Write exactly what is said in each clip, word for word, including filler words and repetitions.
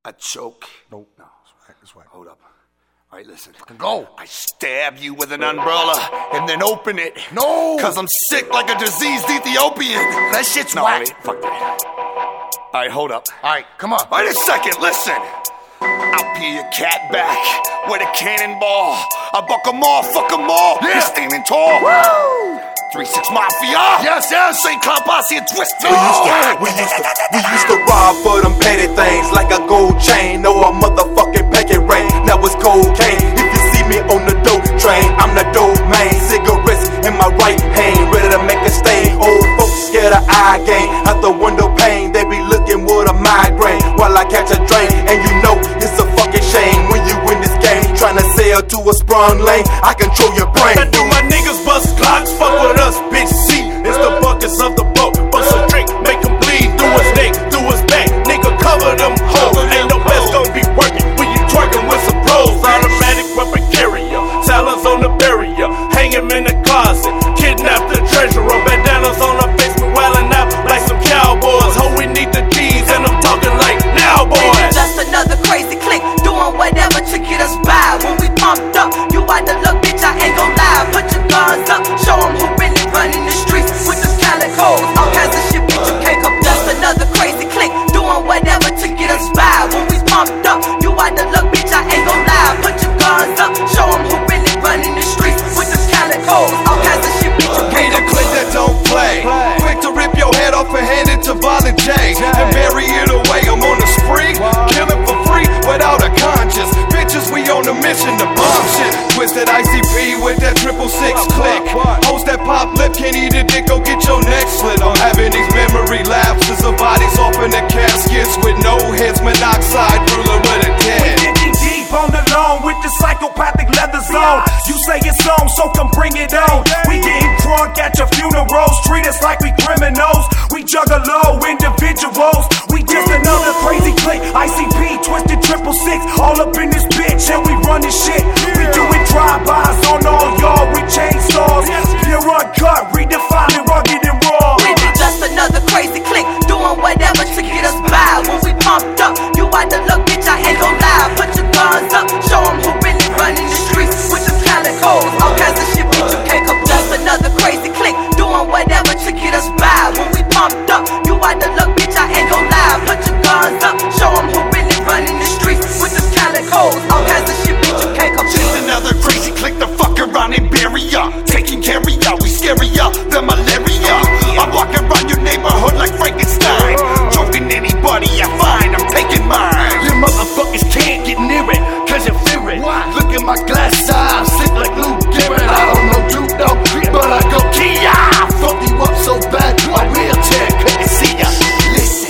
A choke? Nope. No, it's whack. It's whack. Hold up. All right, listen. Go. I stab you with an umbrella and then open it. No. Cause I'm sick like a diseased Ethiopian. That shit's no, whack. Wait, fuck that. All right, hold up. All right, come on. Wait a second, listen. I'll peel your cat back with a cannonball. I buck 'em all, fuck 'em all. Yeah. You're standing tall. Woo! three six Mafia. Yes, yes. Saint Cloud Posse and Twisted. We used, to, we, used to, we used to rob for them petty things like a gold chain or a motherfucking packet ring. Now it's cocaine. If you see me on the dope train, I'm the dope man. Cigarettes in my right hand, ready to make a stain. Old folks scared of eye gain. Out the window pane, they be looking with a migraine while I catch a drain. And you know it's a fucking shame when you win this game. Trying to sail to a sprung lane, I control your brain. I do my niggas bust clocks, fuck with us, bitch. See, it's the buckets of the boat. Bust a drink, make him bleed through his neck, through his back. Nigga, cover them hoes. Ain't no best gonna be working when you twerking with some pros. Automatic weapon carrier, talons on the barrier. Hang him in the closet, kidnap the treasurer. Bandanas on the face, we wildin' out like some cowboys. Ho, we need the G's, and I'm talking like now, boys. Just another crazy clique, doing whatever to get us by. When we pumped up, you out the look, bitch, I ain't gon' lie. Put your guns up, show them who really running the streets with the calicos. All kinds of shit, bitch, you can't come. Just another crazy clique, doing whatever to get us by. When we pumped up, you out the look, bitch, I ain't gon' lie. Put your guns up, show them who really running the streets with the calicos. All kinds of shit, bitch, you We can't the come. clique that don't play. Quick to rip your head off and hand it to Violent J and bury it away. I'm on the spree, killing for free without a conscience. Bitches, we on a mission to bomb shit. Twisted I C P with that triple six click. Host that pop lip, can't eat it, dick, go get your neck slit. I'm having these memory lapses of bodies off in the caskets with no heads, monoxide ruler with a dead. Getting deep on the lawn with the psychopathic leather zone. You say it's on, so come bring it on. We getting drunk at your funerals, treat us like we criminals. We juggalo individuals. We just another crazy clique. I C P, twisted triple six, all up in this bitch, and we running shit. We doing drive-bys on all y'all with chainsaws. Pure uncut, redefining rugged and raw. We be just another crazy clique, doing whatever to get us by. When we pumped up, you out the look, bitch, I ain't gon' lie. Put your guns up, show them who really running the streets with the calicos. All kinds of shit, bitch, you can't come. Just another crazy clique, doing whatever to get us by. When we pumped up, you out the look, bitch, I ain't gon' lie. Put your guns up, show them who really running the streets with the calicos. All kinds of shit, bitch, you can't come. Just another crazy click to fuck around and bury ya. Taking care of ya, we scary ya, the malaria. I'm walking around your neighborhood like Frankenstein. Choking anybody I find, I'm taking mine. You motherfuckers can't get near it, cause you fear it. Look at my glass eye, I'm sick like Lou Garrett. I don't know you though, but I go Kia. Fuck you up so bad, my wheelchair couldn't see ya. Listen,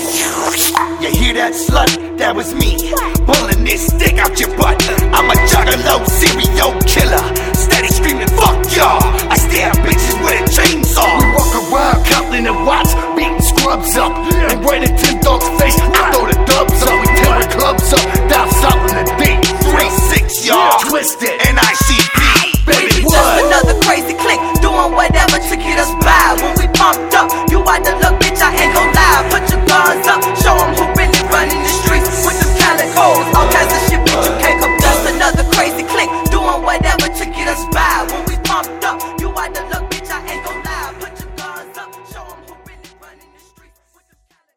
you hear that slut? That was me, pulling this stick out your butt. I'm a juggalo, serial killer, steady screaming, fuck y'all. I stab bitches with a chainsaw. We walk around counting the watts, beating scrubs up, and waiting to